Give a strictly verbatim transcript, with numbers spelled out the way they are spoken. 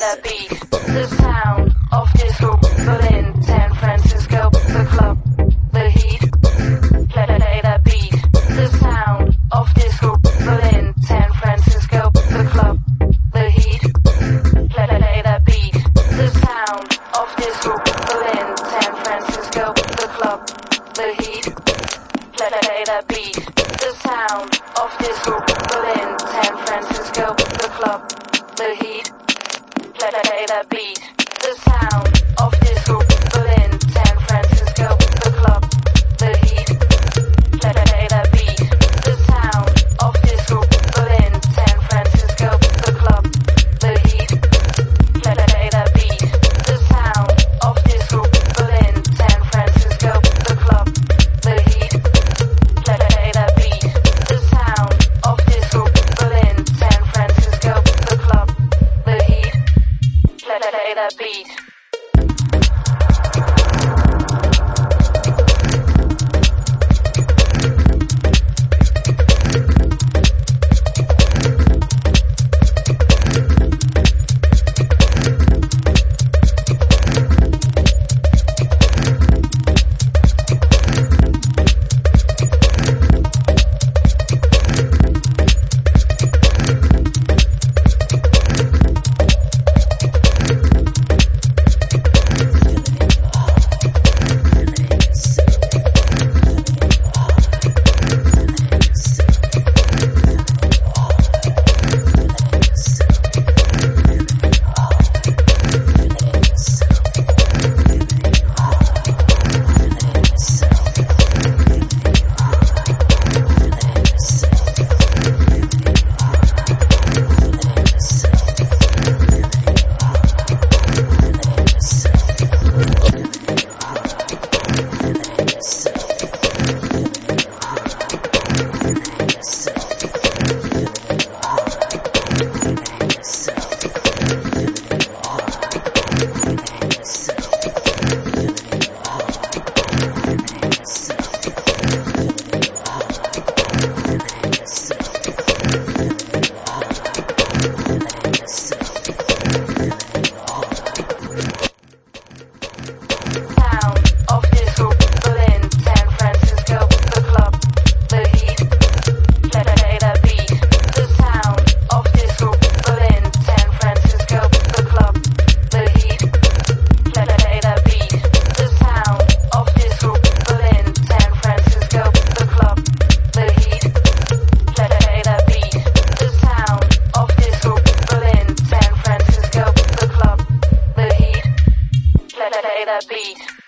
that beat, the sound of disco, Berlin, San Francisco, the club, the heat. Play, play that beat, the sound of disco, Berlin, San Francisco, the club, the heat. Play, play that beat, the sound of disco, Berlin, San Francisco, the club, the heat. Play, play that beat, the sound of disco, Berlin, San Francisco, the club, the heat. Play, play that beat, the sound of disco, Berlin, San Francisco, the club, the heat. Play, play that beat, the sound of disco, Berlin, San Francisco, the club, the heat. Play, play that beat, the sound of disco, Berlin, San Francisco, the club, the heat. Play, play that beat, the sound of disco, Berlin, San Francisco, the club, the heat. Play, play that beat. Play that beat.